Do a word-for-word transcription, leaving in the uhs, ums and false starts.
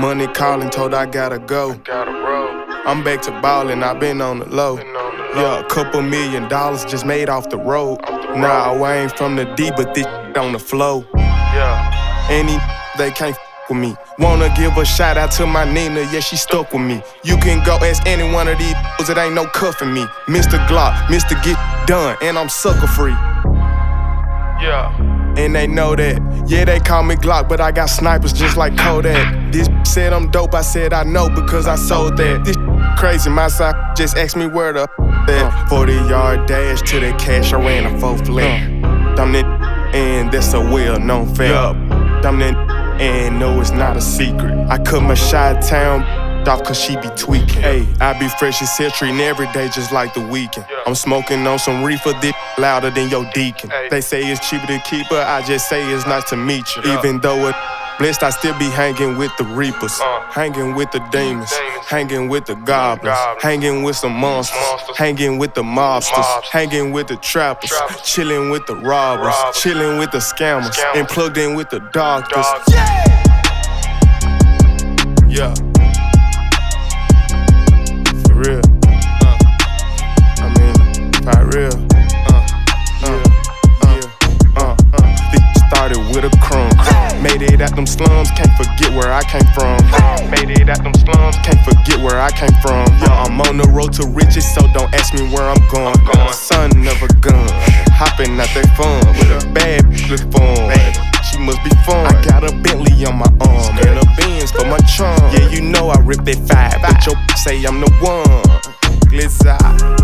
Money calling, told I gotta go. I'm back to ballin', I been on the low. Yeah, a couple million dollars just made off the road. Nah, I ain't from the D, but this on the flow. Any they can't f with me. Wanna give a shout out to my Nina, yeah, she stuck with me. You can go ask any one of these, it ain't no cuffing me. Mister Glock, Mister Get Done, and I'm sucker free. Yeah. And they know that. Yeah, they call me Glock, but I got snipers just like Kodak. This said I'm dope, I said I know because I sold that. This crazy, my side just asked me where the at. forty yard dash to the cash, I ran a fourth leg. I'm that, and that's a well-known fact. I'm that, and no, it's not a secret. I cut my Chi-Town off cause she be tweaking. Hey, I be fresh as hell, treating every day just like the weekend. I'm smoking on some reefer, this louder than your deacon. They say it's cheaper to keep her, I just say it's nice to meet you. Even though it blessed, I still be hanging with the reapers, hanging with the demons, hanging with the goblins, hanging with some monsters, hanging with the mobsters, hanging with the trappers, chilling with the robbers, chilling with the scammers, and plugged in with the doctors. Yeah. For real. Uh, I mean, for real. Uh, uh, yeah, uh, uh. This started with a crumb. Made it out them slums, can't forget where I came from. Made it out them slums, can't forget where I came from. Yeah, I'm on the road to riches, so don't ask me where I'm going. I'm son of a gun, hopping out that fun with a bad bitch look fun. She must be fun. I got a Bentley on my arm and a Benz for my charm. Yeah, you know I rip that five, but your say I'm the one. Glitz out.